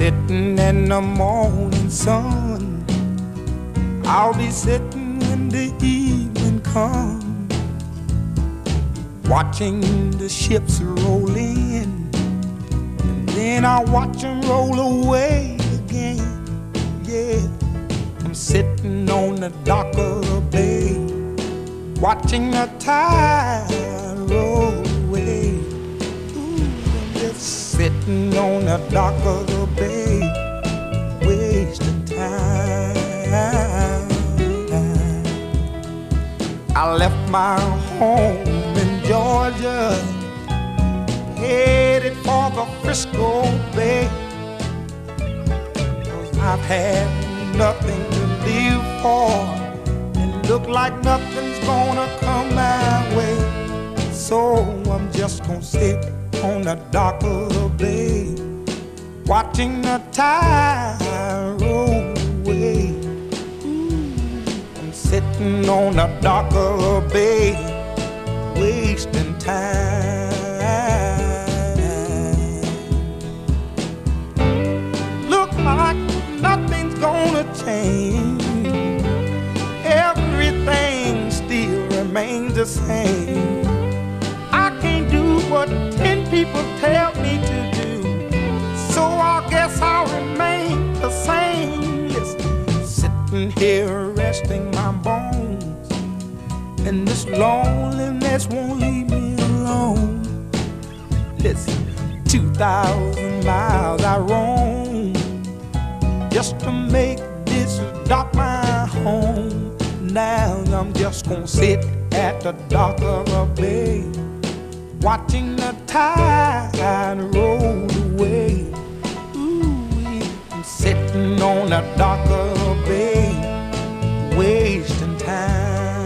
sitting in the morning sun. I'll be sitting when the evening comes, watching the ships roll in, and then I'll watch them roll away again. Yeah, I'm sitting on the dock of the bay, watching the tide roll away. Ooh, I'm just sitting on the dock of the bay, wasting time. I left my home in Georgia, headed for the Frisco Bay, 'cause I've had nothing to live for, and look like nothing's gonna come my way. So I'm just gonna sit on the dock of the bay, watching the tide roll away. I'm sitting on the dock of the bay, wasting time. Look like nothing's gonna change, everything still remains the same. I can't do what 10 people tell me to do, so I guess I'll remain the same. Listen, sitting here resting my bones, and this loneliness won't leave me alone. Listen, 2,000 miles I roam just to make this dock my home. Now I'm just gonna sit at the dock of a bay, watching the tide roll away. Ooh, I'm sitting on the dock of a bay, wasting time.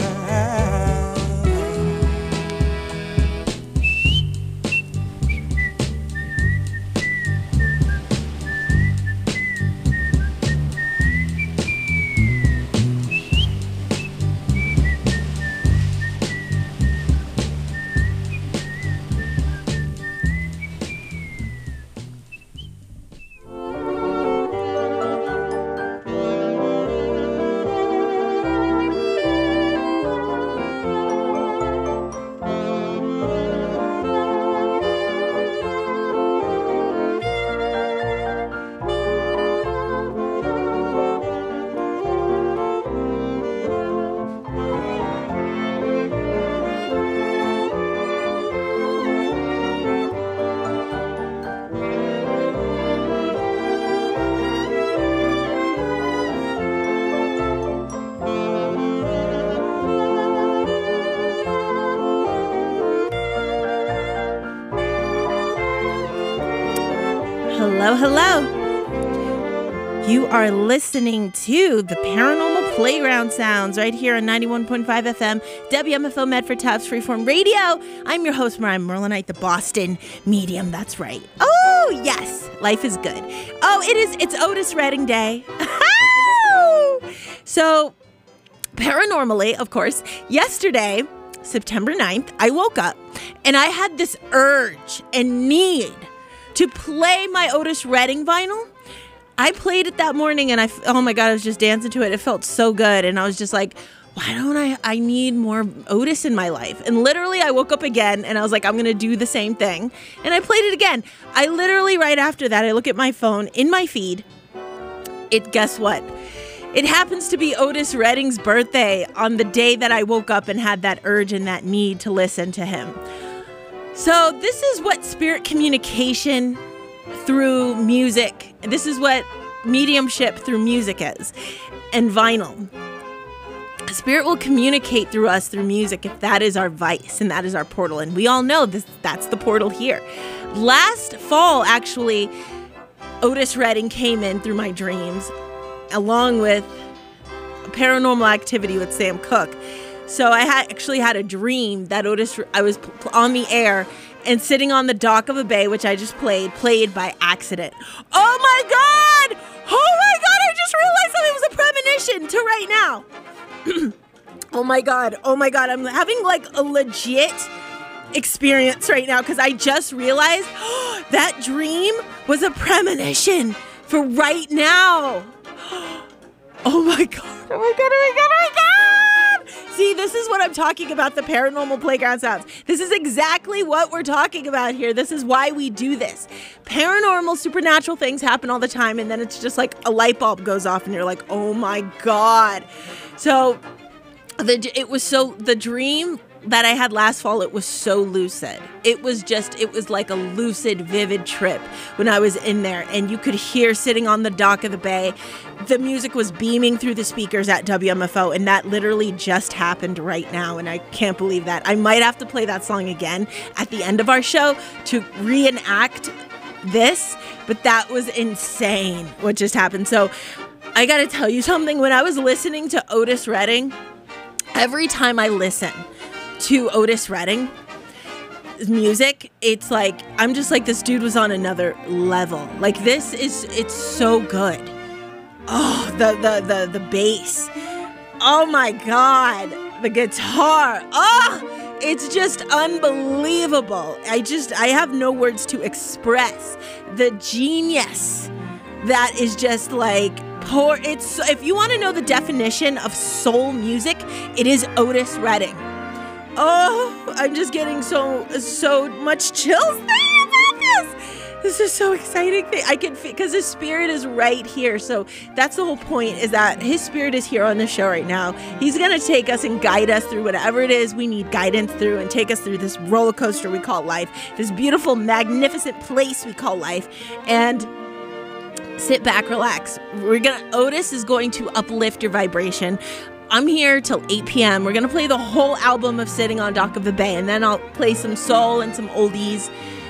Hello. You are listening to the Paranormal Playground Sounds right here on 91.5 FM, WMFO Medford Taps Freeform Radio. I'm your host, Mariah Merlinite, the Boston medium. That's right. Oh, yes. Life is good. Oh, it's Otis Redding Day. So, paranormally, of course, yesterday, September 9th, I woke up and I had this urge and need to play my Otis Redding vinyl. I played it that morning and oh my God, I was just dancing to it. It felt so good. And I was just like, why don't I need more Otis in my life? And literally I woke up again and I was like, I'm going to do the same thing. And I played it again. I literally, right after that, I look at my phone in my feed. Guess what? It happens to be Otis Redding's birthday on the day that I woke up and had that urge and that need to listen to him. So this is what spirit communication through music, this is what mediumship through music is, and vinyl. Spirit will communicate through us through music if that is our vice and that is our portal. And we all know that's the portal here. Last fall, actually, Otis Redding came in through my dreams, along with Paranormal Activity with Sam Cooke. So I actually had a dream that I was on the air and sitting on the dock of a bay, which I just played by accident. Oh my God! Oh my God, I just realized that it was a premonition to right now. Oh my God, I'm having like a legit experience right now because I just realized that dream was a premonition for right now. Oh my God. Oh my God. Oh my God. Oh my God. See, this is what I'm talking about, the paranormal playground sounds. This is exactly what we're talking about here. This is why we do this. Paranormal, supernatural things happen all the time, and then it's just like a light bulb goes off and you're like, oh my God. So the dream that I had last fall, it was so lucid. It was like a lucid, vivid trip when I was in there, and you could hear, sitting on the dock of the bay, the music was beaming through the speakers at WMFO, and that literally just happened right now, and I can't believe that. I might have to play that song again at the end of our show to reenact this, but that was insane what just happened. So I gotta tell you something. When I was listening to Otis Redding, every time I listen to Otis Redding's music, it's like, I'm just like, this dude was on another level. Like, it's so good. Oh, the bass. Oh my God. The guitar. Oh, it's just unbelievable. I have no words to express the genius that is just like if you want to know the definition of soul music, it is Otis Redding. Oh, I'm just getting so much chills about this. This is so exciting. I can feel, because his spirit is right here. So that's the whole point, is that his spirit is here on the show right now. He's going to take us and guide us through whatever it is we need guidance through, and take us through this roller coaster we call life, this beautiful, magnificent place we call life. And sit back, relax. Otis is going to uplift your vibration. I'm here till 8 p.m. We're going to play the whole album of Sitting on Dock of the Bay, and then I'll play some soul and some oldies,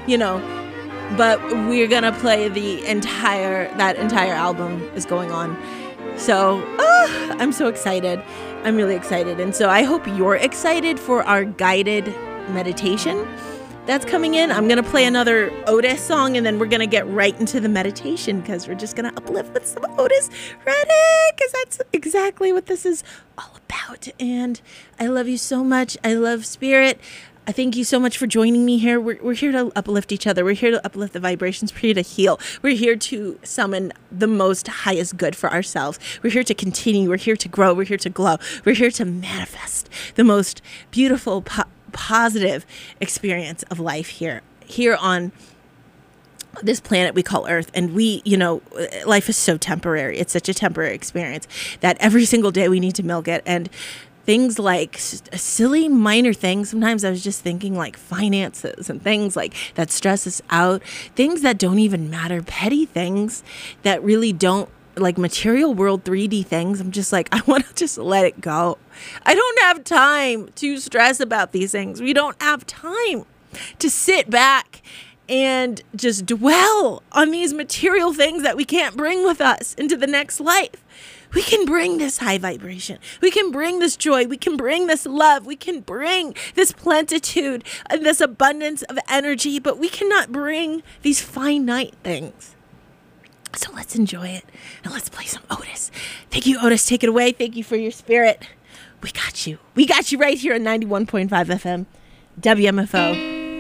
but we're going to play that entire album is going on. So, I'm so excited. I'm really excited. And so I hope you're excited for our guided meditation that's coming in. I'm going to play another Otis song, and then we're going to get right into the meditation, because we're just going to uplift with some Otis Redding, because that's exactly what this is all about. And I love you so much. I love Spirit. I thank you so much for joining me here. We're here to uplift each other. We're here to uplift the vibrations. We're here to heal. We're here to summon the most highest good for ourselves. We're here to continue. We're here to grow. We're here to glow. We're here to manifest the most beautiful, positive experience of life here on this planet we call Earth. And life is so temporary. It's such a temporary experience that every single day we need to milk it. And things like silly minor things. Sometimes I was just thinking like finances and things like that stress us out, things that don't even matter, petty things that really don't, like material world 3D things. I'm just like, I want to just let it go. I don't have time to stress about these things. We don't have time to sit back and just dwell on these material things that we can't bring with us into the next life. We can bring this high vibration. We can bring this joy. We can bring this love. We can bring this plenitude and this abundance of energy, but we cannot bring these finite things. So let's enjoy it, and let's play some Otis. Thank you, Otis. Take it away. Thank you for your spirit. We got you. We got you right here on 91.5 FM, WMFO,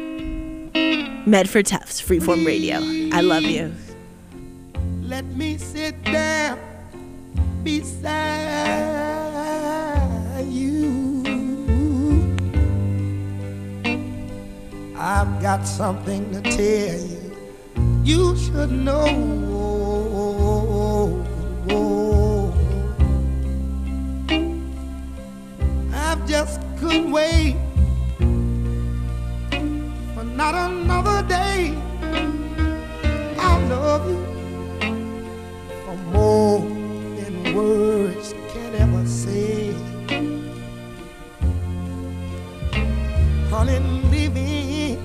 Medford Tufts, Freeform Radio. I love you. Let me sit down beside you. I've got something to tell you. You should know. I just couldn't wait for not another day. I love you for more than words can ever say. Honey, living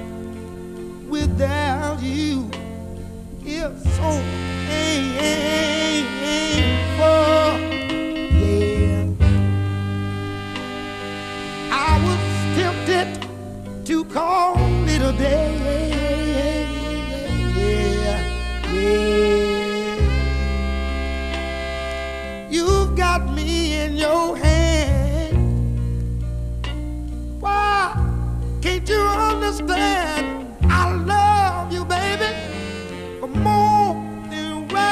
without you is so painful. Yeah, I was tempted to call it a day. Yeah. You've got me in your hand. Why can't you understand? I love you, baby, for more than words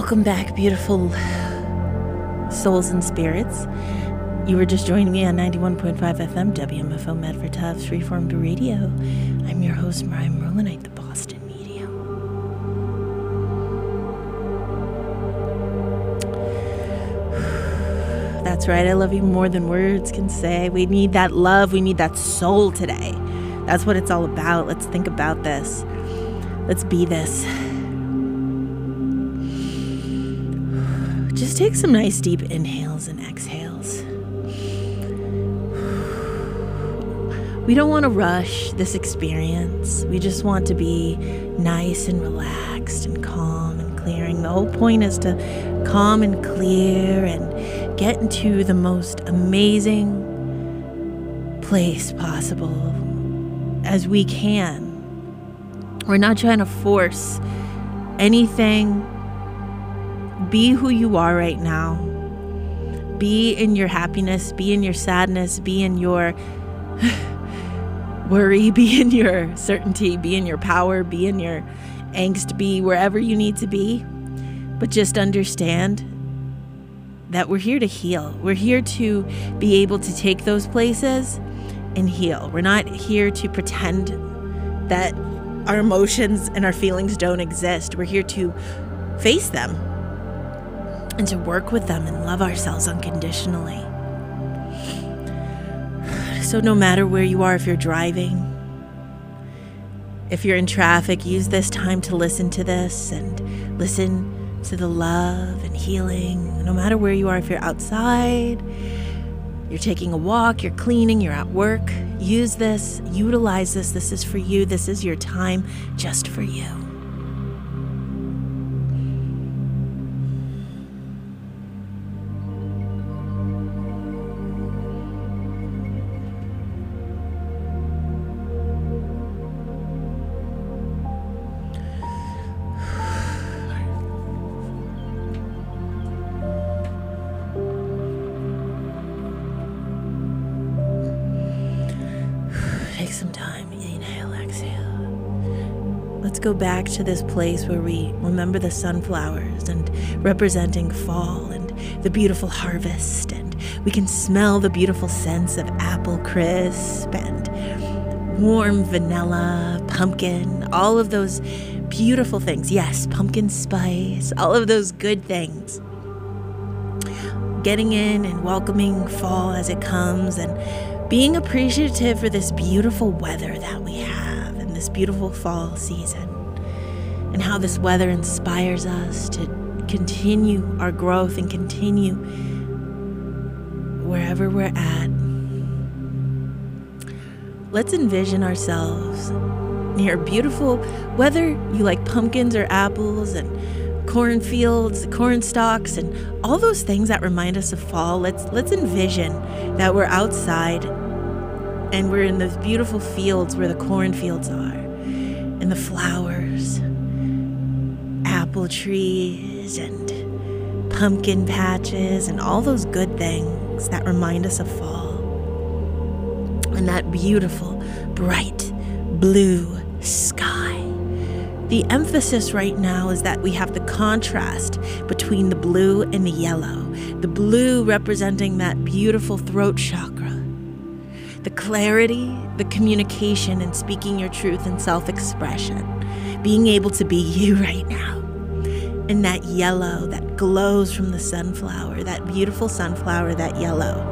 Welcome back, beautiful souls and spirits. You were just joining me on 91.5 FM, WMFO Medford Tufts, Freeform Radio. I'm your host, Mariah Merlinite, the Boston Medium. That's right, I love you more than words can say. We need that love, we need that soul today. That's what it's all about. Let's think about this. Let's be this. Just take some nice deep inhales and exhales. We don't want to rush this experience. We just want to be nice and relaxed and calm and clearing. The whole point is to calm and clear and get into the most amazing place possible as we can. We're not trying to force anything. Be who you are right now. Be in your happiness, be in your sadness, be in your worry, be in your certainty, be in your power, be in your angst, be wherever you need to be. But just understand that we're here to heal. We're here to be able to take those places and heal. We're not here to pretend that our emotions and our feelings don't exist. We're here to face them and to work with them and love ourselves unconditionally. So no matter where you are, if you're driving, if you're in traffic, use this time to listen to this and listen to the love and healing. No matter where you are, if you're outside, you're taking a walk, you're cleaning, you're at work, use this, utilize this. This is for you. This is your time just for you. Take some time, inhale, exhale. Let's go back to this place where we remember the sunflowers and representing fall and the beautiful harvest, and we can smell the beautiful scents of apple crisp and warm vanilla, pumpkin, all of those beautiful things. Yes, pumpkin spice, all of those good things. Getting in and welcoming fall as it comes and being appreciative for this beautiful weather that we have and this beautiful fall season, and how this weather inspires us to continue our growth and continue wherever we're at. Let's envision ourselves near beautiful, whether you like pumpkins or apples and cornfields, corn stalks, and all those things that remind us of fall. Let's envision that we're outside and we're in those beautiful fields where the cornfields are, and the flowers, apple trees, and pumpkin patches, and all those good things that remind us of fall. And that beautiful, bright blue sky. The emphasis right now is that we have the contrast between the blue and the yellow. The blue representing that beautiful throat chakra. The clarity, the communication, and speaking your truth and self-expression. Being able to be you right now. And that yellow that glows from the sunflower, that beautiful sunflower, that yellow.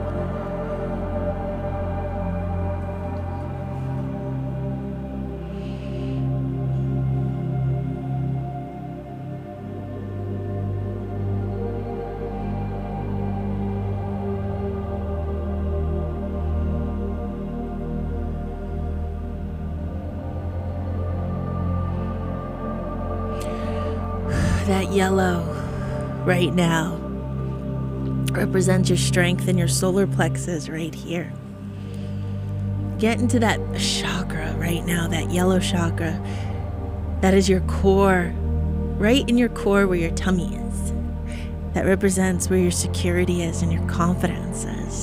That yellow right now represents your strength and your solar plexus right here. Get into that chakra right now, that yellow chakra. That is your core, right in your core where your tummy is. That represents where your security is and your confidence is.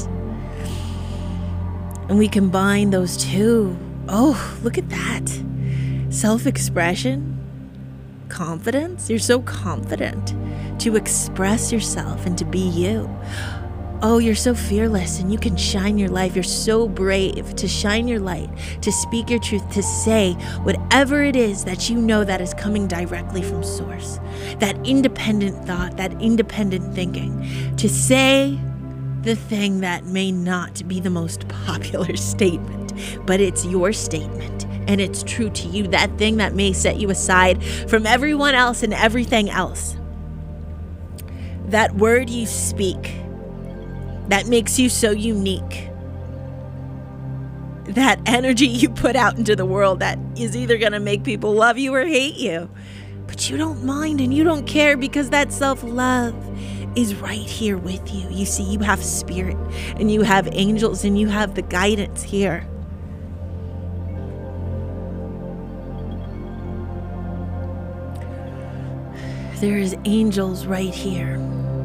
And we combine those two. Oh, look at that. Self-expression confidence. You're so confident to express yourself and to be you. Oh, you're so fearless and you can shine your life. You're so brave to shine your light, to speak your truth, to say whatever it is that you know that is coming directly from source. That independent thought, that independent thinking, to say the thing that may not be the most popular statement, but it's your statement and it's true to you. That thing that may set you aside from everyone else and everything else. That word you speak that makes you so unique. That energy you put out into the world that is either going to make people love you or hate you. But you don't mind and you don't care because that self-love is right here with you. You see, you have spirit and you have angels and you have the guidance here. There is angels right here.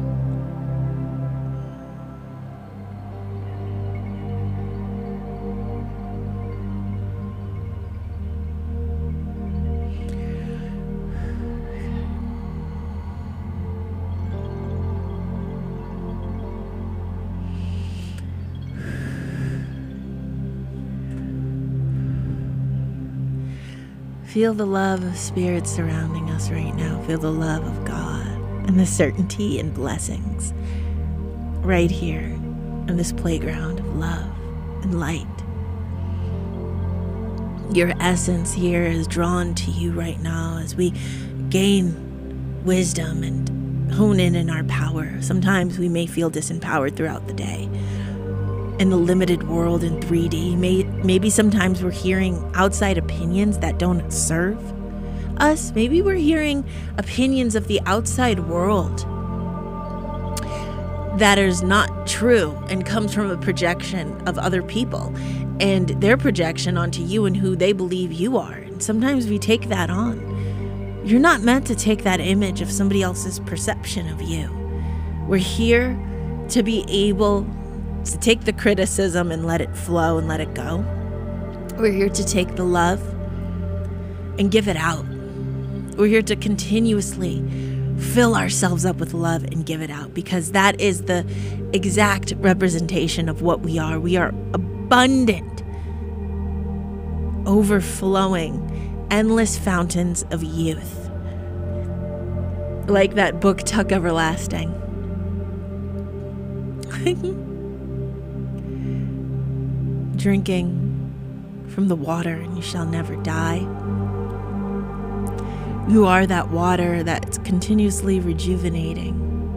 Feel the love of spirit surrounding us right now. Feel the love of God and the certainty and blessings right here in this playground of love and light. Your essence here is drawn to you right now as we gain wisdom and hone in our power. Sometimes we may feel disempowered throughout the day. In the limited world in 3D, maybe sometimes we're hearing outside opinions that don't serve us. Maybe we're hearing opinions of the outside world that is not true and comes from a projection of other people and their projection onto you and who they believe you are. And sometimes we take that on. You're not meant to take that image of somebody else's perception of you. We're here to be able to take the criticism and let it flow and let it go. We're here to take the love and give it out. We're here to continuously fill ourselves up with love and give it out because that is the exact representation of what we are. We are abundant, overflowing, endless fountains of youth. Like that book, Tuck Everlasting. Drinking from the water and you shall never die. You are that water that's continuously rejuvenating.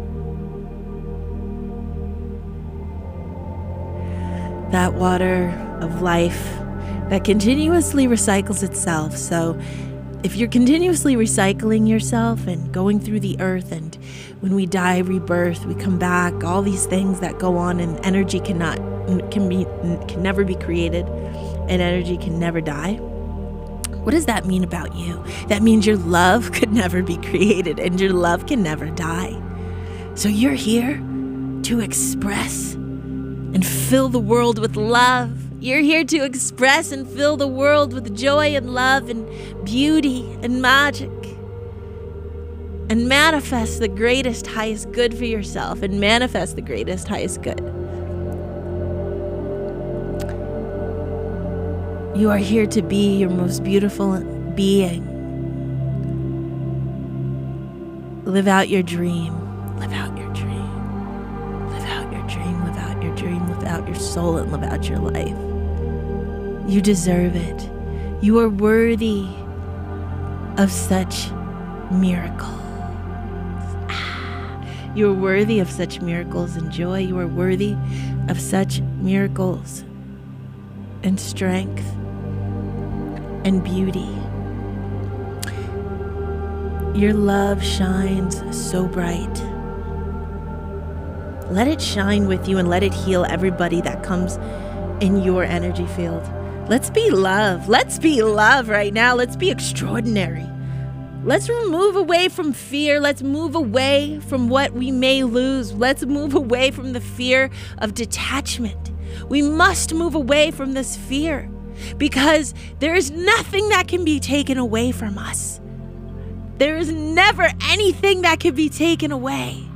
That water of life that continuously recycles itself. So if you're continuously recycling yourself and going through the earth, and when we die, rebirth, we come back, all these things that go on, and energy can never be created, and energy can never die. What does that mean about you? That means your love could never be created and your love can never die. So you're here to express and fill the world with love. You're here to express and fill the world with joy and love and beauty and magic. And manifest the greatest, highest good for yourself and manifest the greatest, highest good. You are here to be your most beautiful being. Live out your dream. Live out your dream. Live out your dream. Live out your dream. Live out your soul and live out your life. You deserve it. You are worthy of such miracles. You are worthy of such miracles and joy. You are worthy of such miracles and strength and beauty. Your love shines so bright. Let it shine with you and let it heal everybody that comes in your energy field. Let's be love. Let's be love right now. Let's be extraordinary. Let's move away from fear. Let's move away from what we may lose. Let's move away from the fear of detachment. We must move away from this fear because there is nothing that can be taken away from us. There is never anything that can be taken away.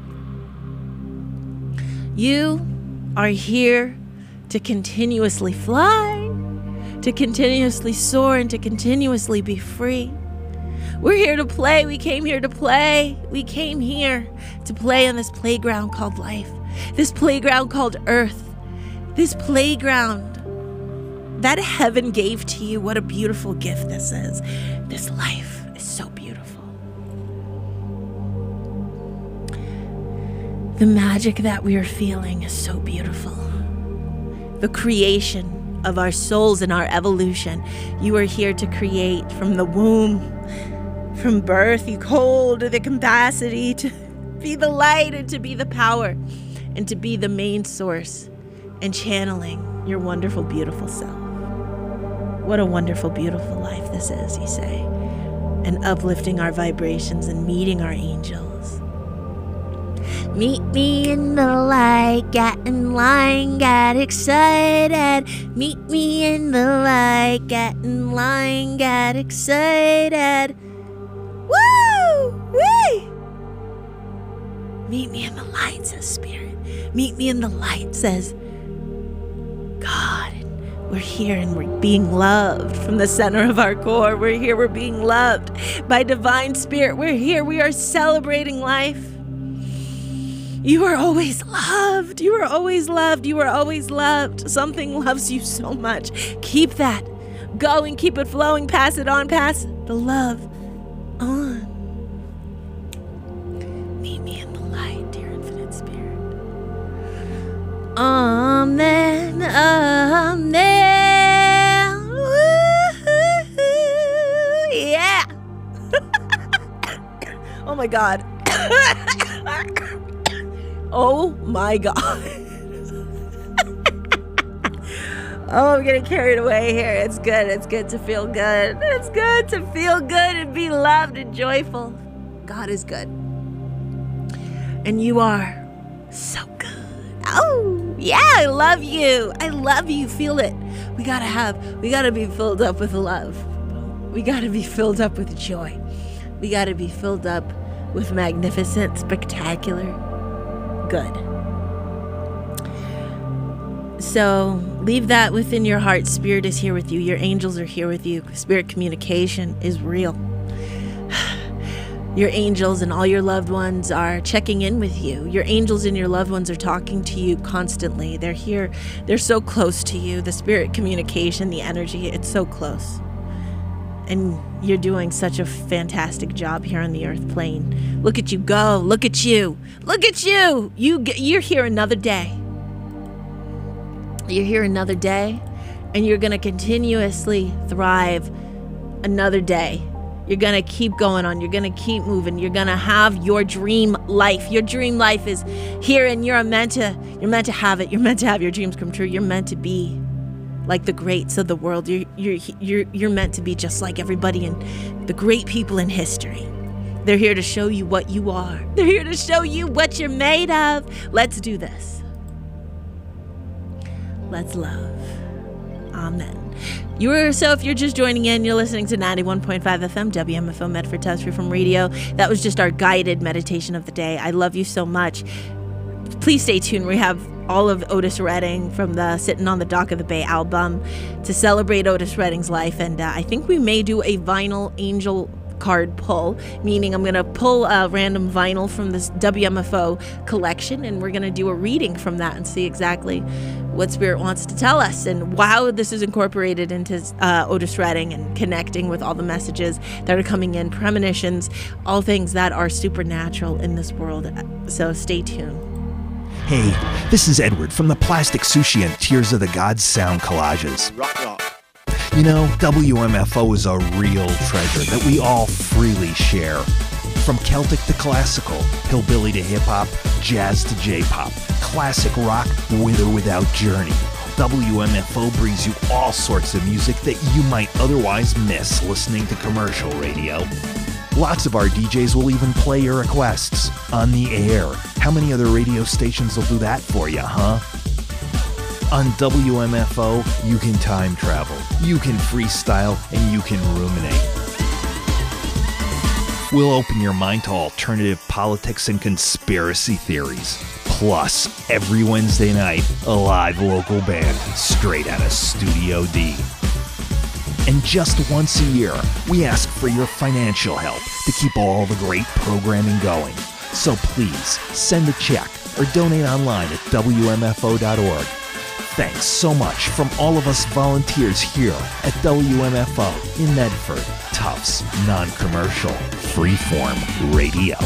You are here to continuously fly, to continuously soar, and to continuously be free. We're here to play. We came here to play. We came here to play on this playground called life, this playground called earth, this playground that heaven gave to you. What a beautiful gift this is. This life is so beautiful. The magic that we are feeling is so beautiful. The creation of our souls and our evolution. You are here to create from the womb, from birth. You hold the capacity to be the light and to be the power and to be the main source and channeling your wonderful, beautiful self. What a wonderful, beautiful life this is, you say, and uplifting our vibrations and meeting our angels. Meet me in the light, get in line, get excited. Meet me in the light, get in line, get excited. Woo! Whee! Meet me in the light, says Spirit. Meet me in the light, says God. We're here and we're being loved from the center of our core. We're here, we're being loved by Divine Spirit. We're here, we are celebrating life. You are always loved. You are always loved. You are always loved. Something loves you so much. Keep that going. Keep it flowing. Pass it on. Pass the love on. Meet me in the light, dear Infinite Spirit. Amen. Amen. Woo-hoo. Yeah. Oh my God. Oh my God. Oh, I'm getting carried away here. It's good. It's good to feel good. It's good to feel good and be loved and joyful. God is good. And you are so good. Oh, yeah, I love you. I love you. Feel it. We gotta be filled up with love. We gotta be filled up with joy. We gotta be filled up with magnificent, spectacular good. So leave that within your heart. Spirit is here with you. Your angels are here with you. Spirit communication is real. Your angels and all your loved ones are checking in with you. Your angels and your loved ones are talking to you constantly. They're here. They're so close to you. The spirit communication, the energy, it's so close. And you're doing such a fantastic job here on the earth plane. Look at you go. Look at you. Look at you. You're here another day. You're here another day, and you're going to continuously thrive another day. You're going to keep going on. You're going to keep moving. You're going to have your dream life. Your dream life is here, and you're meant to have it. You're meant to have your dreams come true. You're meant to be like the greats of the world. You're meant to be just like everybody and the great people in history. They're here to show you what you are. They're here to show you what you're made of. Let's do this. Let's love. Amen. So if you're just joining in, you're listening to 91.5 FM, WMFO Medford Tuscany from radio. That was just our guided meditation of the day. I love you so much. Please stay tuned. We have all of Otis Redding from the Sitting on the Dock of the Bay album to celebrate Otis Redding's life. And I think we may do a vinyl angel card pull, meaning I'm going to pull a random vinyl from this WMFO collection, and we're going to do a reading from that and see exactly what Spirit wants to tell us and how this is incorporated into Otis Redding and connecting with all the messages that are coming in, premonitions, all things that are supernatural in this world. So stay tuned. Hey, this is Edward from the Plastic Sushi and Tears of the Gods sound collages. Rock, rock. You know, WMFO is a real treasure that we all freely share. From Celtic to classical, hillbilly to hip-hop, jazz to J-pop, classic rock with or without Journey. WMFO brings you all sorts of music that you might otherwise miss listening to commercial radio. Lots of our DJs will even play your requests on the air. How many other radio stations will do that for you, huh? On WMFO, you can time travel, you can freestyle, and you can ruminate. We'll open your mind to alternative politics and conspiracy theories. Plus, every Wednesday night, a live local band straight out of Studio D. And just once a year, we ask for your financial help to keep all the great programming going. So please, send a check or donate online at WMFO.org. Thanks so much from all of us volunteers here at WMFO in Medford, Tufts Non-Commercial Freeform Radio.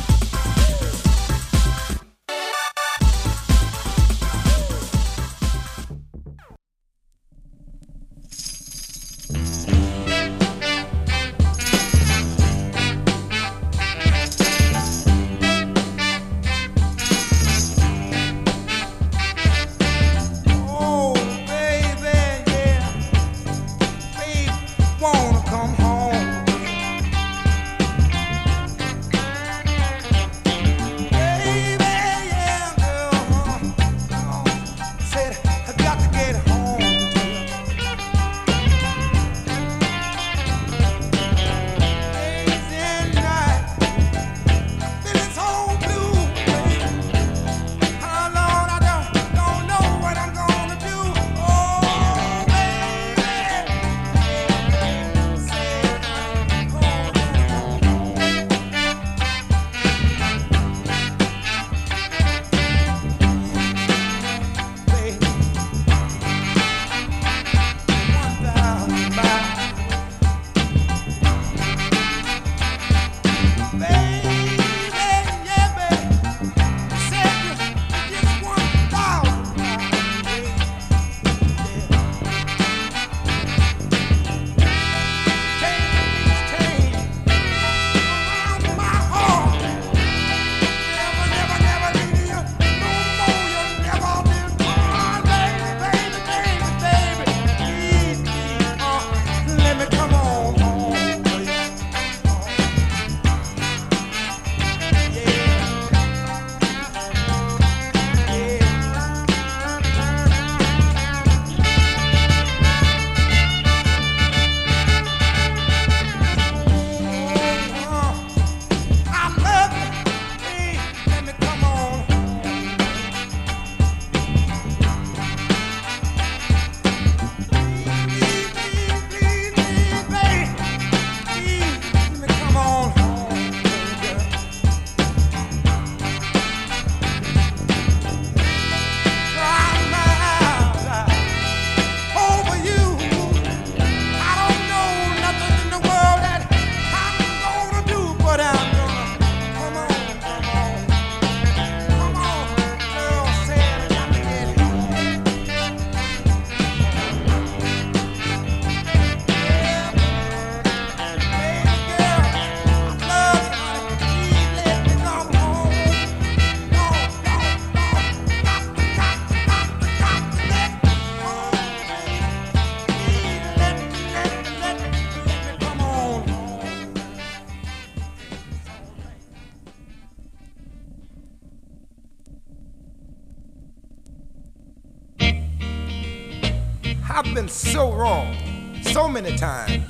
I've been so wrong so many times.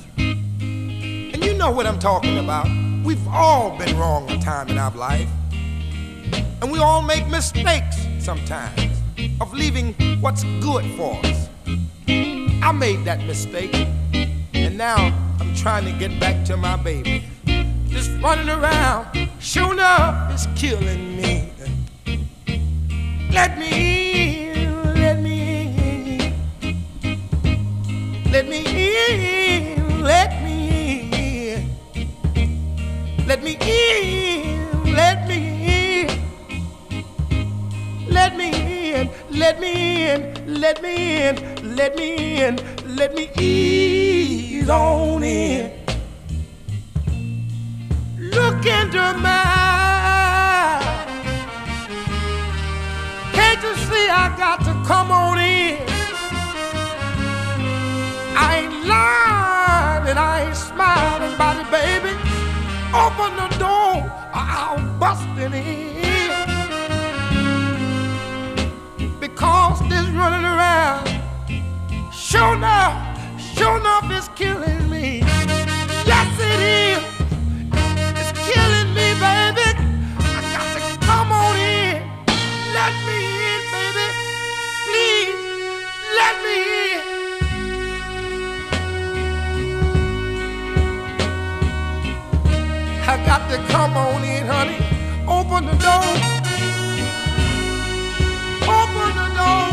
And you know what I'm talking about. We've all been wrong a time in our life. And we all make mistakes sometimes of leaving what's good for us. I made that mistake, and now I'm trying to get back to my baby. Just running around, sure enough, it's killing me. Let me in, let me in. Let me in, let me in. Let me in, let me in. Let me in, let me in, let me in, let me in, let me ease on in. Look into my eyes. Can't you see I got to come on in? I ain't lying and I ain't smiling about it, baby. Open the door, I'll bust it in. Because this running around, sure enough, it's killing me. Yes, it is. It's to come on in, honey. Open the door. Open the door.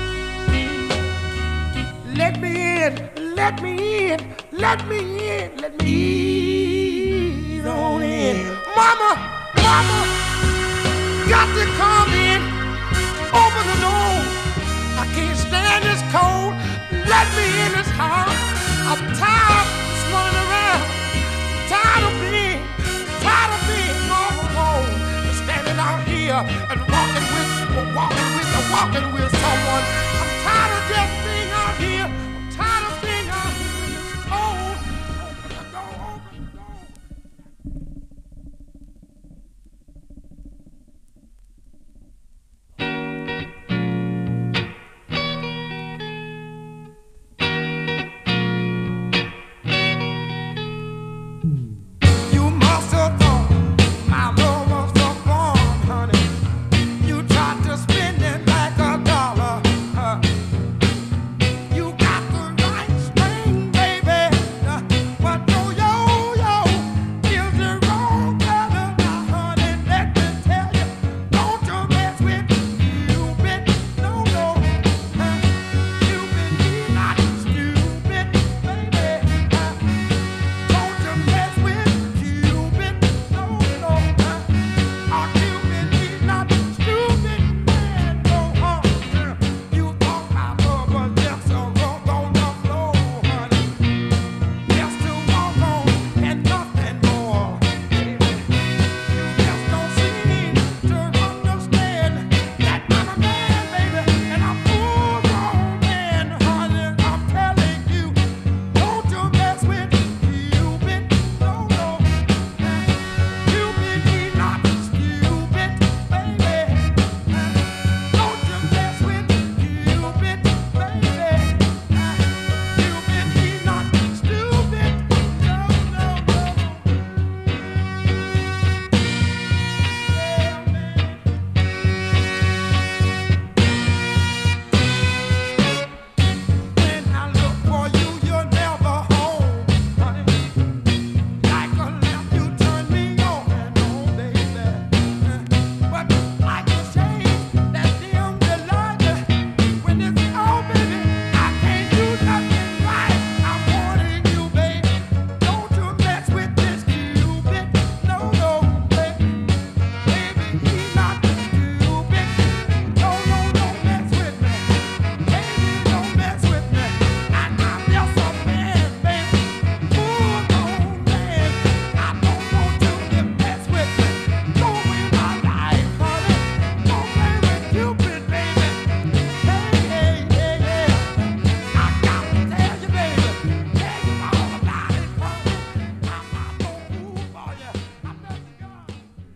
Let me in. Let me in. Let me in. Let me ease on in. Mama, mama, got to come in. Open the door. I can't stand this cold. Let me in this house. I'm tired of running around. Tired of being all alone. Standing out here and walking with someone. I'm tired of just being out here. I'm tired of being out here when it's cold. Open the door, open the door. You must have thought my love was so warm, honey. You tried to spend it like a dollar. You got the right string, baby, but no yo-yo is the wrong color. Now, honey, let me tell you, don't you mess with Cupid, no. Cupid, he's not stupid, baby. Don't you mess with Cupid, no. Our Cupid, he's not stupid, man, no. You thought my love was just a rock on the floor, honey. Just to walk on and nothing more, baby. You just don't seem to understand that I'm a man, baby, and I'm full-grown man, honey. I'm telling you, don't you mess with Cupid, no. Cupid, he's not stupid, baby. Don't you mess with Cupid, baby. Cupid, he's not stupid, no. When I look for you, you're never home, honey. Like a lamp, you turn me on and on, baby. But like a shade that dim the light, when it's on, baby, I can't do nothing right. I'm warning you, baby, don't you mess with this Cupid, no, baby. Baby, he's not stupid. No, don't mess with me. Baby, don't mess with me. I'm just a man, baby. Full-grown man. I don't want you to mess with me. Go in my life, honey. Don't play with Cupid, baby. Hey. I got to tell you, baby. Tell you all about it, honey. I'm not gonna move for you. I'm not gonna.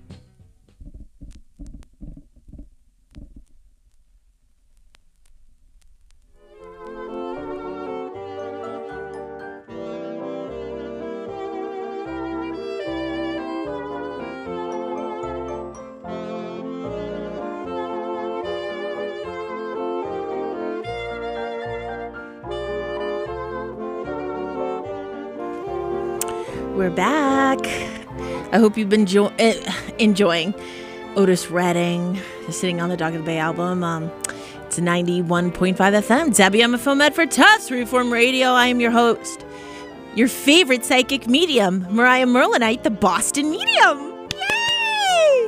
We're back. I hope you've been enjoying Otis Redding, the Sitting on the Dock of the Bay album. It's 91.5 FM, WMFO Medford Tufts Reform Radio. I am your host, your favorite psychic medium, Mariah Merlinite, the Boston Medium. Yay!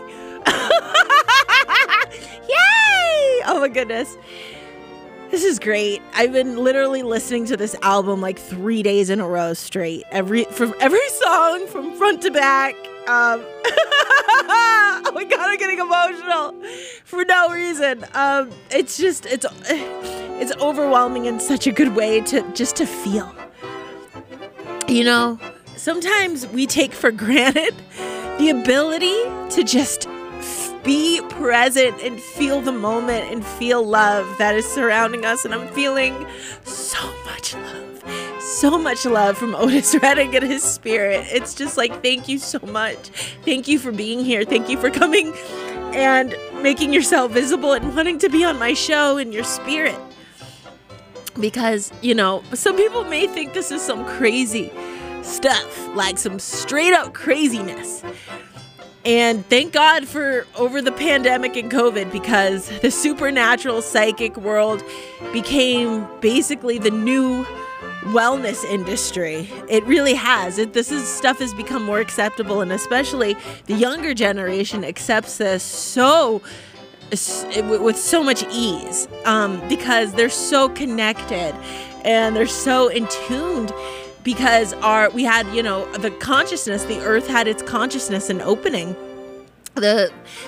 Yay! Oh my goodness. This is great. I've been literally listening to this album like 3 days in a row straight. Every song from front to back. Oh my God, I'm getting emotional for no reason. It's overwhelming in such a good way to feel. You know, sometimes we take for granted the ability to just be present and feel the moment and feel love that is surrounding us. And I'm feeling so much love from Otis Redding and his spirit. It's just like, thank you so much. Thank you for being here. Thank you for coming and making yourself visible and wanting to be on my show in your spirit. Because, you know, some people may think this is some crazy stuff, like some straight up craziness. And thank God for over the pandemic and COVID, because the supernatural psychic world became basically the new wellness industry. It really has. Stuff has become more acceptable, and especially the younger generation accepts this with so much ease, because they're so connected and they're so in tuned, because we had, the consciousness, the earth had its consciousness and opening, the,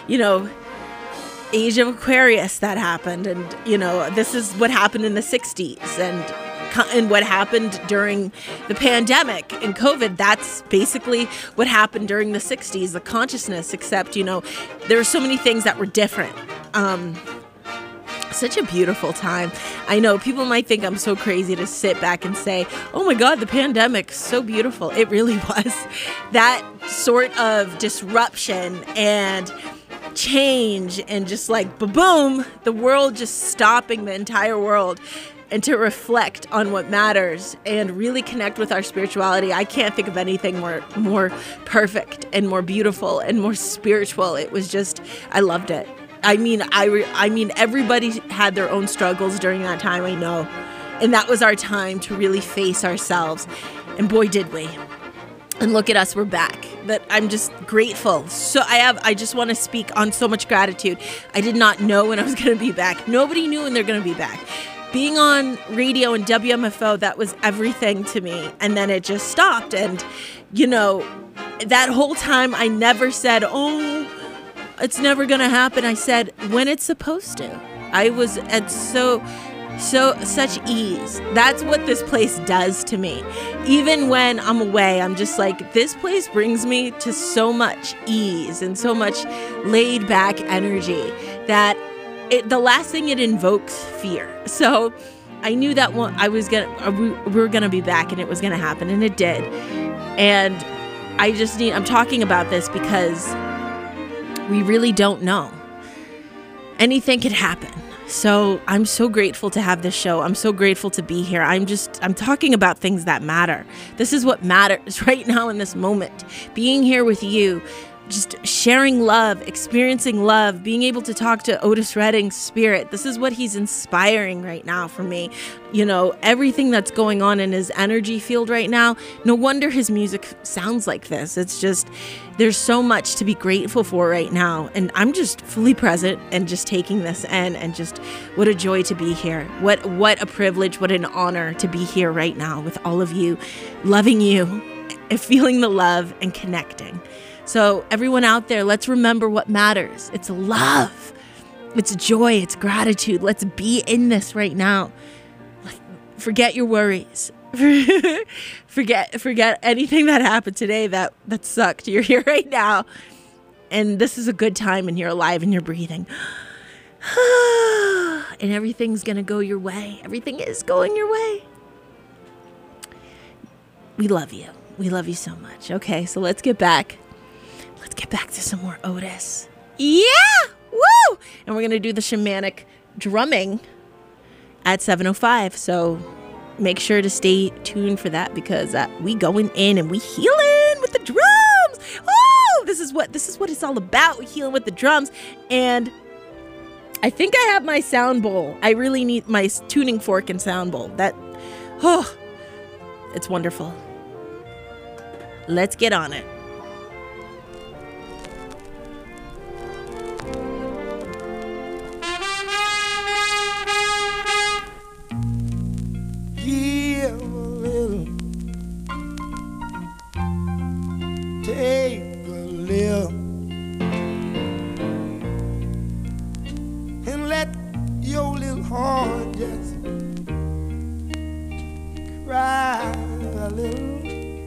age of Aquarius that happened. And, this is what happened in the 60s and what happened during the pandemic and COVID. That's basically what happened during the 60s, the consciousness, except, there were so many things that were different. Such a beautiful time. I know people might think I'm so crazy to sit back and say, oh my God, the pandemic, so beautiful. It really was. That sort of disruption and change and just like boom, the world just stopping, the entire world, and to reflect on what matters and really connect with our spirituality. I can't think of anything more perfect and more beautiful and more spiritual. It was just, I loved it. I mean, everybody had their own struggles during that time, I know. And that was our time to really face ourselves. And boy, did we. And look at us, we're back. That I'm just grateful. So I just want to speak on so much gratitude. I did not know when I was going to be back. Nobody knew when they're going to be back. Being on radio and WMFO, that was everything to me. And then it just stopped. And, that whole time I never said, oh, it's never going to happen. I said, when it's supposed to. I was at such ease. That's what this place does to me. Even when I'm away, I'm just like, this place brings me to so much ease and so much laid back energy that the last thing it invokes fear. So I knew that we were going to be back and it was going to happen, and it did. And I'm talking about this because we really don't know. Anything could happen. So I'm so grateful to have this show. I'm so grateful to be here. I'm talking about things that matter. This is what matters right now in this moment. Being here with you, just sharing love, experiencing love, being able to talk to Otis Redding's spirit. This is what he's inspiring right now for me. Everything that's going on in his energy field right now, no wonder his music sounds like this. It's just, there's so much to be grateful for right now. And I'm just fully present and just taking this in, and just what a joy to be here. What a privilege, what an honor to be here right now with all of you, loving you and feeling the love and connecting. So everyone out there, let's remember what matters. It's love. It's joy. It's gratitude. Let's be in this right now. Forget your worries. Forget anything that happened today that sucked. You're here right now. And this is a good time, and you're alive and you're breathing. And everything's going to go your way. Everything is going your way. We love you. We love you so much. Okay, so let's get back. Let's get back to some more Otis. Yeah! Woo! And we're going to do the shamanic drumming at 7:05. So make sure to stay tuned for that, because we going in and we healing with the drums. Oh, this is what it's all about. We healing with the drums. And I think I have my sound bowl. I really need my tuning fork and sound bowl. It's wonderful. Let's get on it. Give a little, take a little, and let your little heart just cry a little.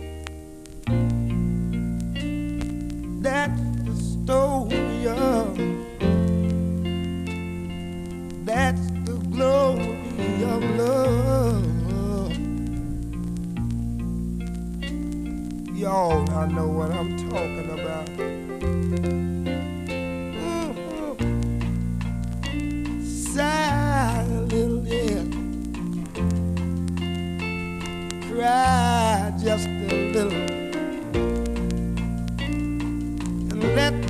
That's the story of, that's the glory of love. Y'all, I know what I'm talking about. Sigh a little bit, cry just a little, and let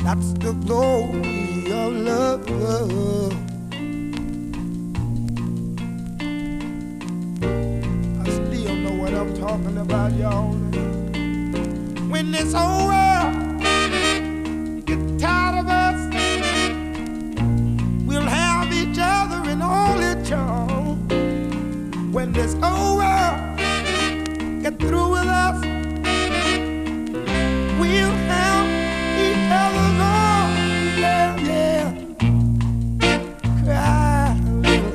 That's the glory of love. I still know what I'm talking about, y'all. When this whole world gets tired of us, we'll have each other and only charm. When this whole world gets through with us, we'll have each other's arms. Yeah, yeah. Cry a little,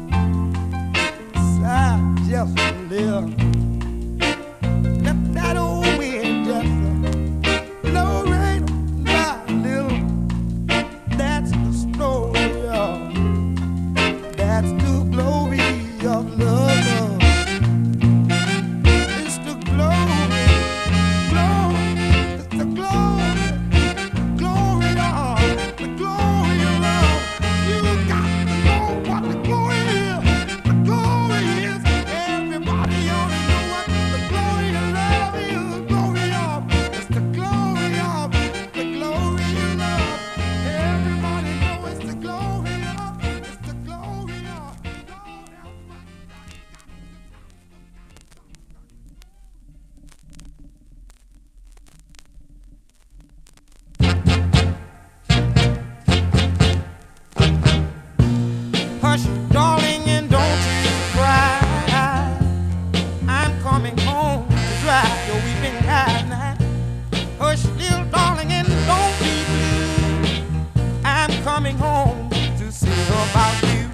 sigh just a little. Let that old wind just blow right by a little. That's the story of, that's the glory of love. It's the glory, glory, it's the glory, glory of, the glory of love. You got to know what the glory is. The glory is, everybody ought to know what the glory of love is. The glory of, it's the glory of, the glory of love. Everybody know it's the glory of, it's the glory of, hush, darling, and don't you cry. I'm coming home to dry your weeping eye now. Hush, little darling, and don't be blue. I'm coming home to see about you.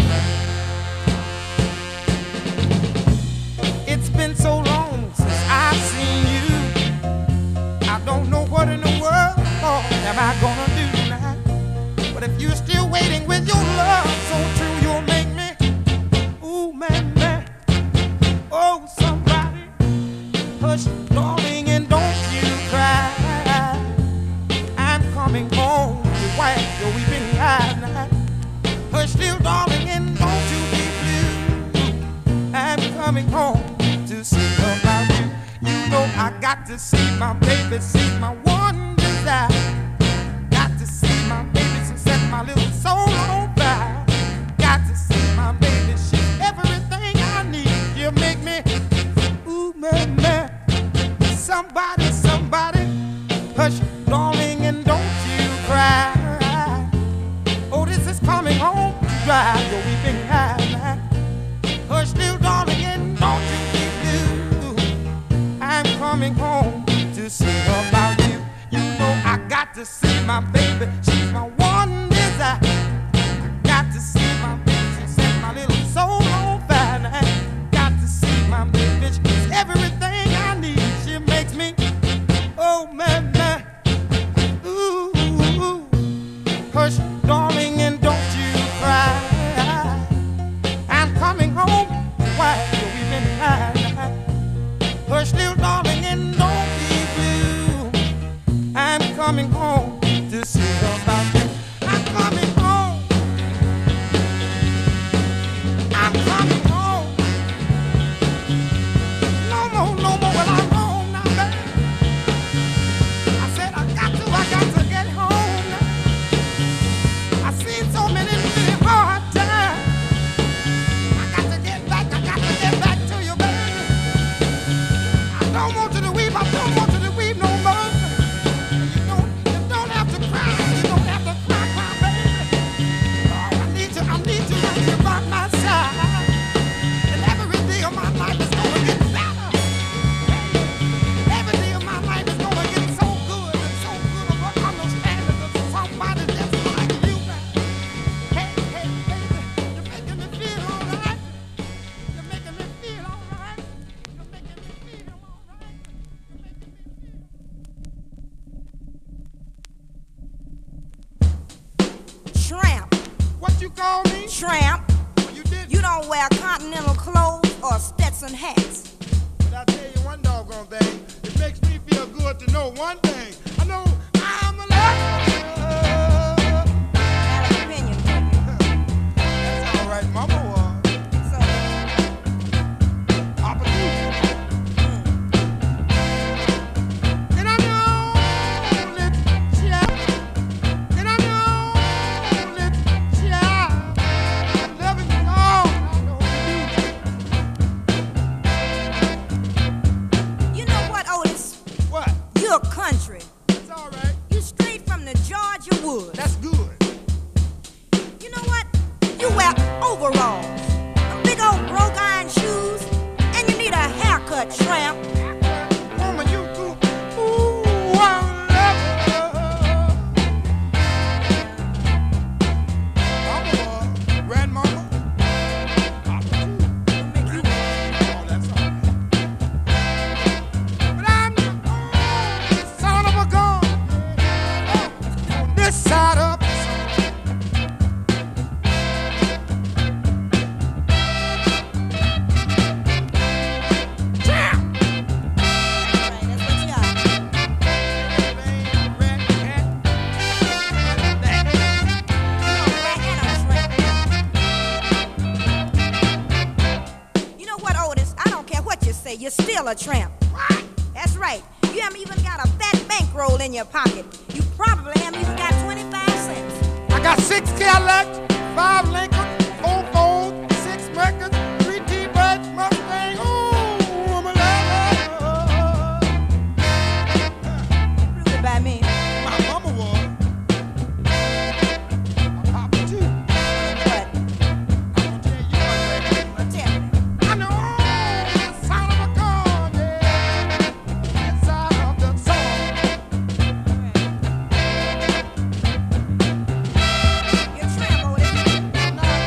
It's been so long since I've seen you. I don't know what in the world am I gonna do now. But if you're still waiting with your love so true, you'll make me, ooh, man, man. Oh, somebody, hush, darling, and don't you cry. I'm coming home to wipe your weeping eye now. Hush, little darling, and don't you be blue. I'm coming home to see about you. You know I got to see my baby, see my one desire. Got to see my baby to set my little soul on fire. Got to see my baby, she's everything I need. You make me, ooh, man, man. Somebody, somebody, hush, darling, and don't you cry. Oh, this is coming home to dry your weeping eye. Hush, little darling, and don't you be blue. I'm coming home to see about you. You know I got to see my baby, she's my one desire. I got to see my baby, she set my little soul on fire now. Got to see my baby, she's everything I need. She makes me, oh man, man, ooh, ooh, ooh. Hush, darling, and don't you cry. I'm coming home to wipe your weeping eye. Hush, little darling, and don't be blue. I'm coming home to see about you. I'm coming home. I'm coming home. No more, no more. Well, I'm home now, baby. I said I got to get home now. I've seen so many really hard times. I got to get back to you, baby. I don't want you to weep, I don't want you to weep no more. You don't have to cry, you don't have to cry, baby. Oh, I need you right here by my side. And every day of my life is gonna get better. Every day of my life is gonna get so good and so good of an understanding of somebody just like you, baby. Hey, hey, baby, you're making me feel alright. You're making me feel alright. You're making me feel alright. You're making me feel. Tramp, What you call me? tramp. You did. You don't wear continental clothes or Stetson hats. But I tell you one doggone thing. It makes me feel good to know one thing. I know I'm alive. Have an opinion, baby. That's all right, Mama was. So, Papa too. And I know that overalls, them big old broke iron shoes, and you need a haircut, tramp. Woman, you do. Ooh, I love her. I'm a grandmama. Papa too. Make you Oh, that's all right. But I'm the son of a gun. On this side of the sun. right, that's what you got. You know what, Otis? I don't care what you say. You're still a tramp. That's right. You haven't even got a fat bankroll in your pocket. You probably haven't even got 25 cents. I got 6 Cadillacs, 5 Lincoln, 4 Ford, 6 Mercury, 3 T-Birds, Mustang. Ooh, I'm a lover. Prove it by me. My mama was. My papa too. What? I'm gonna tell you one Well, tell me. I know the sound of a gun, yeah, inside of the sun. You're a tramp, Otis. Now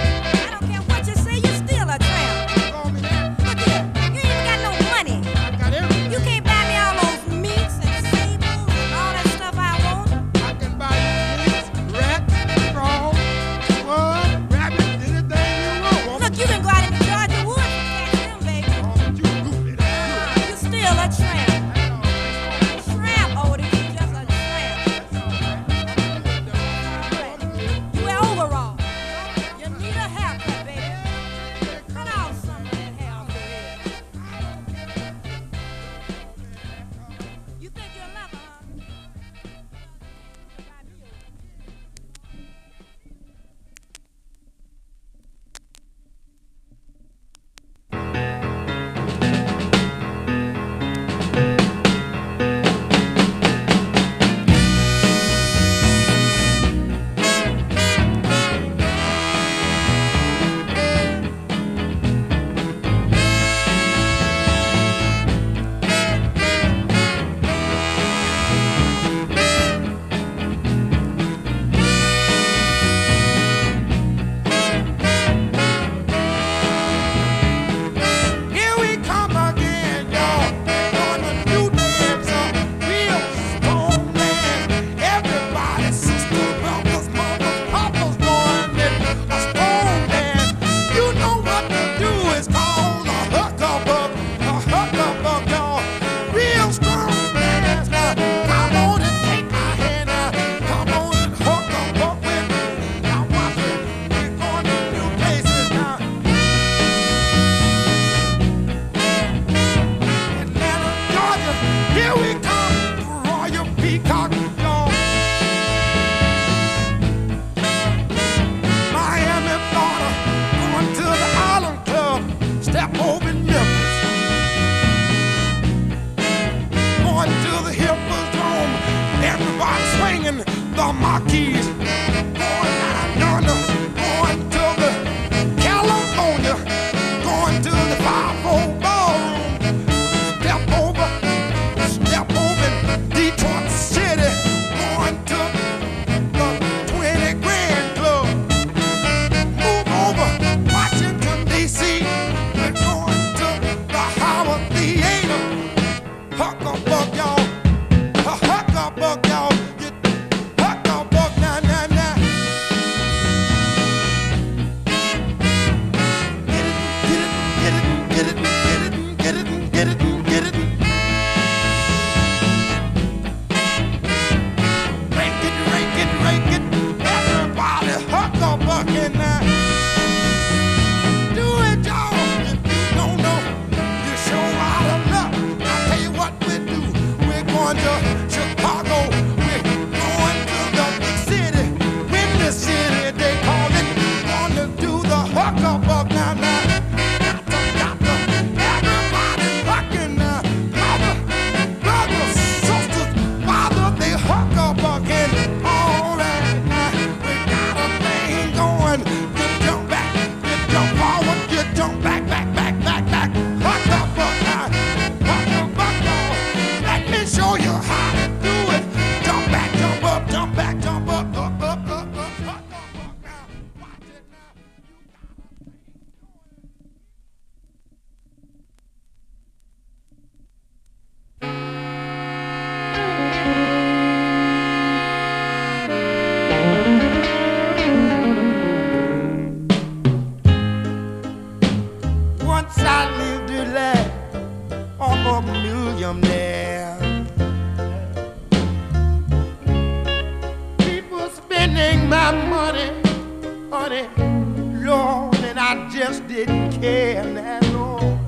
I just didn't care that long.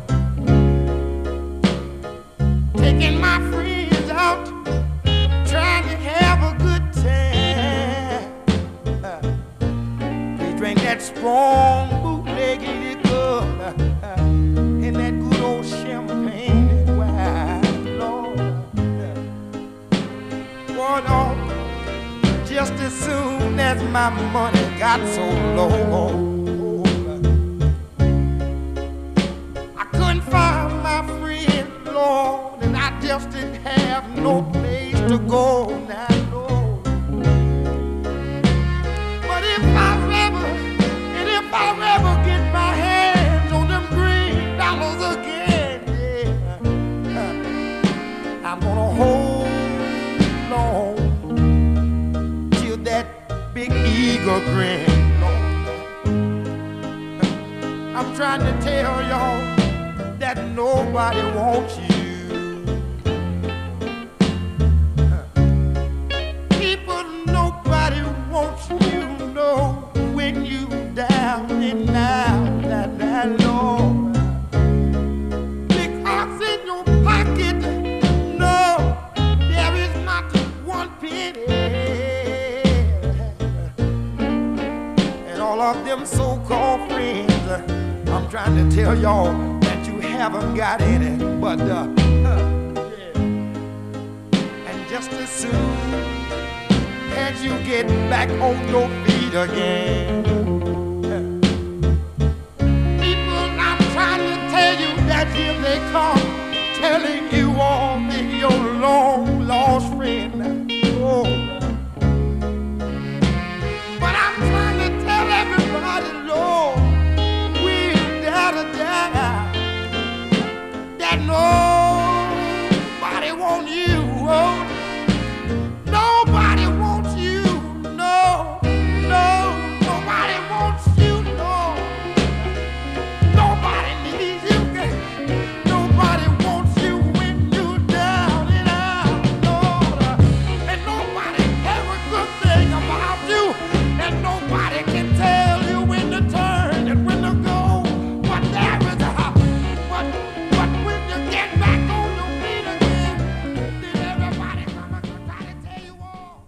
Taking my friends out, trying to have a good time. They drank that strong bootleg liquor and that good old champagne and wine, Lord. Well, Lord, just as soon as my money got so low, I couldn't find my friend, Lord, and I just didn't have no place to go now, Lord. But if I ever get my hands on them green dollars again, yeah, I'm gonna hold on till that big eagle grin, Lord. I'm trying to tell y'all that nobody wants you. People, nobody wants you, know, when you down and out, that Lord. Because in your pocket, no, there is not one penny. And all of them so-called friends, I'm trying to tell y'all that you haven't got any, but yeah. And just as soon as you get back on your feet again, people, I'm trying to tell you that here they come, telling you all that your long lost friend. Oh. But I'm trying to tell everybody, Lord, that nobody wants you, oh. Nobody wants you, no, nobody wants you, no. Nobody needs you, nobody wants you when you're down and out, Lord. And nobody has a good thing about you, and nobody can tell you when to turn and when to go. But there is but when you get back on your feet again, then everybody come and try to tell you all.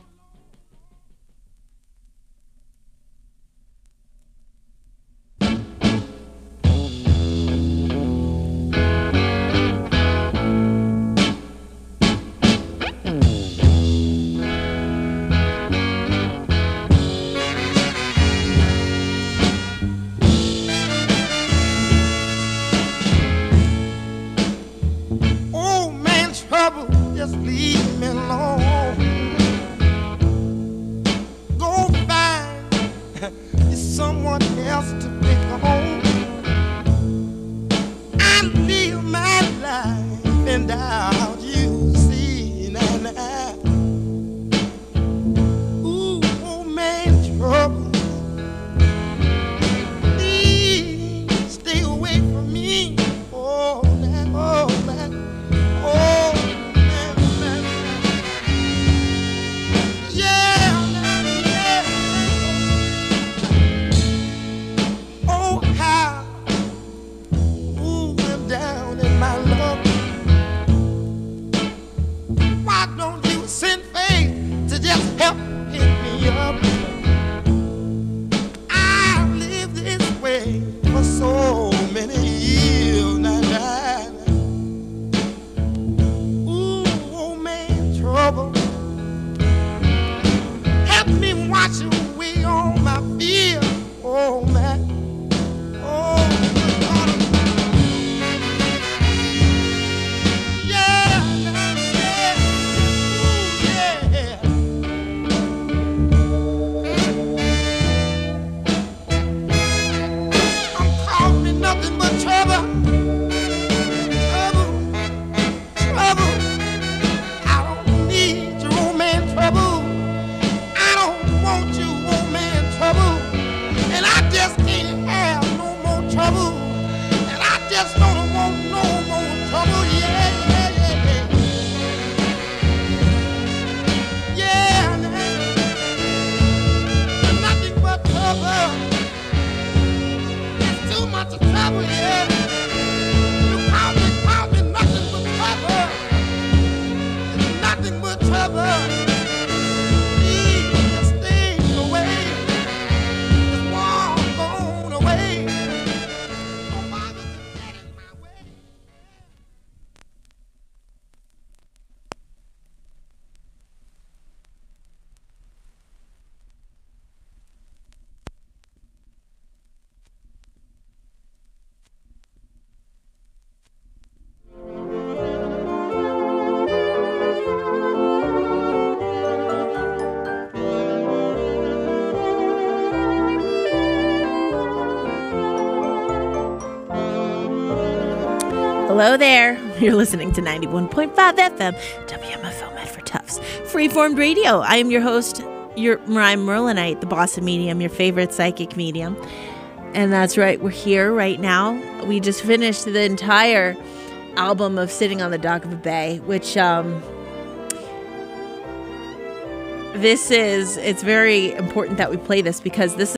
Oh man, trouble, just leave me alone. Go find someone else to pick on. I live my life and out, you see now. Ooh, oh man, trouble, please stay away from me. Oh, man, oh, man. Oh, man. Yeah, yeah. Oh, how, ooh, I'm down in my luck. Why don't you send faith to just help pick me up? I've lived this way for so many years now. Trouble, help me wash away all my fear. Oh man, oh God. Yeah, yeah, ooh, yeah. I'm trouble, yeah. You cause me nothing but trouble. It's nothing but trouble. Please just stay away. Just walk on away. Don't bother to get in my way. Hello there. You're listening to 91.5 FM, WMFO Medford Tufts, Freeformed Radio. I am your host, I'm Merlinite, the Bossa Medium, your favorite psychic medium. And that's right, we're here right now. We just finished the entire album of Sitting on the Dock of a Bay, which it's very important that we play this because this